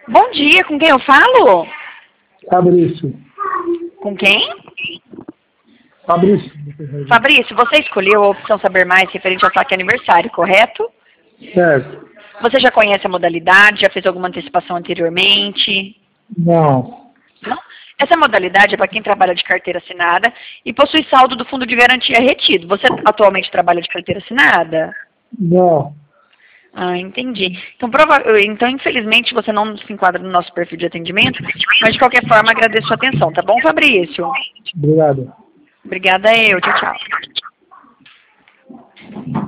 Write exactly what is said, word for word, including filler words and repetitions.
Bom dia, com quem eu falo? Fabrício. Com quem? Fabrício. Fabrício, você escolheu a opção Saber Mais referente ao saque aniversário, correto? Certo. Você já conhece a modalidade, já fez alguma antecipação anteriormente? Não. Não? Essa modalidade é para quem trabalha de carteira assinada e possui saldo do fundo de garantia retido. Você atualmente trabalha de carteira assinada? Não. Ah, entendi. Então, prova... então, infelizmente, você não se enquadra no nosso perfil de atendimento, mas de qualquer forma agradeço a sua atenção, tá bom, Fabrício? Obrigado. Obrigada eu, tchau, tchau.